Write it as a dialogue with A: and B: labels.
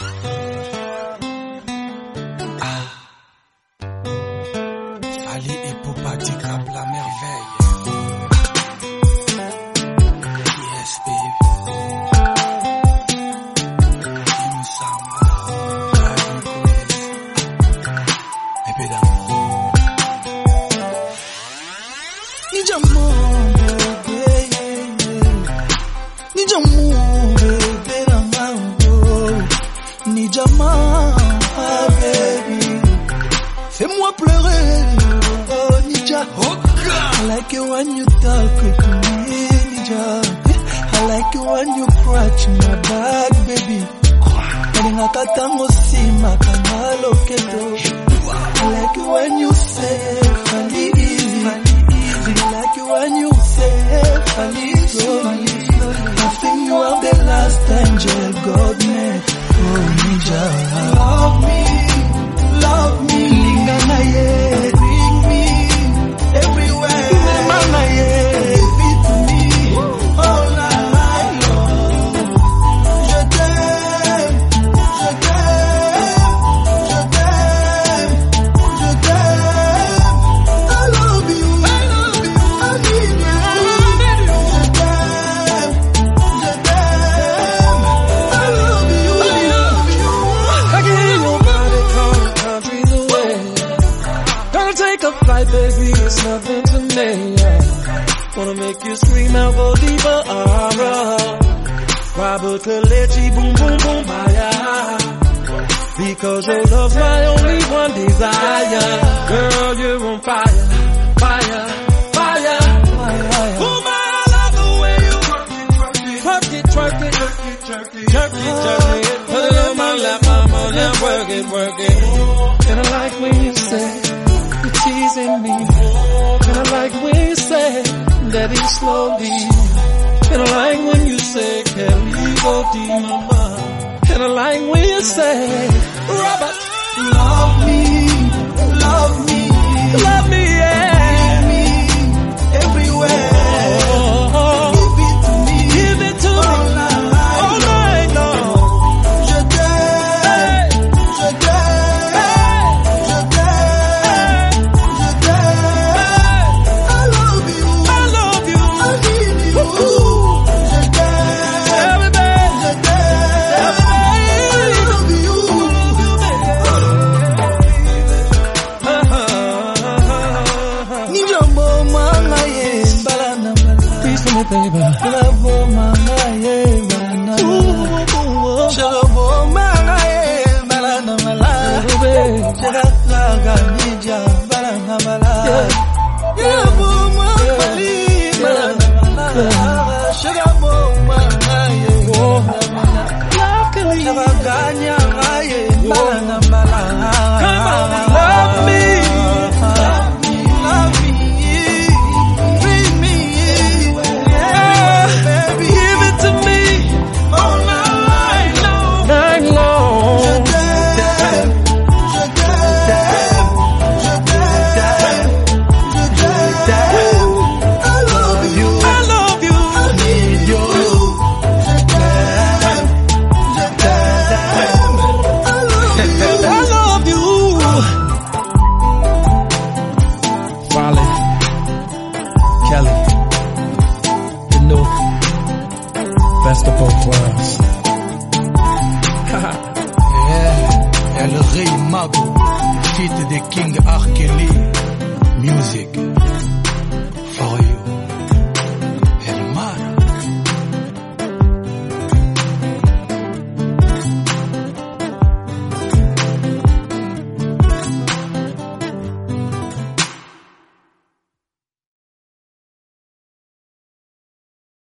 A: La merveille. Yes, baby. Kim Samba. Épée d'amour. Need your moon, baby. Need your moon, baby. Need your moon, baby. Fais-moi pleurer. I like it when you talk to me, Nija. I like it when you scratch my back, baby. I like it when you say Fali easy. I like it when you say Fali slowly. I think you are the last angel God made. Oh, Nija, love me, love me. Lingana ye, bring me. Everywhere, mama, yeah, give it to me all night long. Je t'aime, je t'aime, je t'aime, je t'aime. I love you, I need you. Je t'aime, I love you, I can hear your body calling countries away. Gonna take a flight, baby. It's nothing to me, yeah. Wanna make you scream out, go deeper, Robert Kalechi, boom, boom, boom, fire. Because your love's my only one desire. Girl, you're on fire, fire, fire, fire. Oh, my, I love the way you work it, twerk it, jerk it, jerk it, jerk it. Put it on my lap, mama, now work it, work it. And I like when you say you're teasing me. And I like when you say that it's slowly. And I like when you say, can we go deep, mama? And I like when you say, Robert, love me, love me, love me, yeah. Give me everywhere. Give it to me, give it to me all night long. Je t'aime, je t'aime, je t'aime, je t'aime. I love you, I need you. Je t'aime, je t'aime, I love you. Need your mama, balana, please for me, baby. Love mama, balana, sugar mama, balana, balana, balana. Love mama, sugar mama, balana, balana. Come on, love me. Best of both worlds. Yeah, El Rey Mago, feat de King R. Kelly.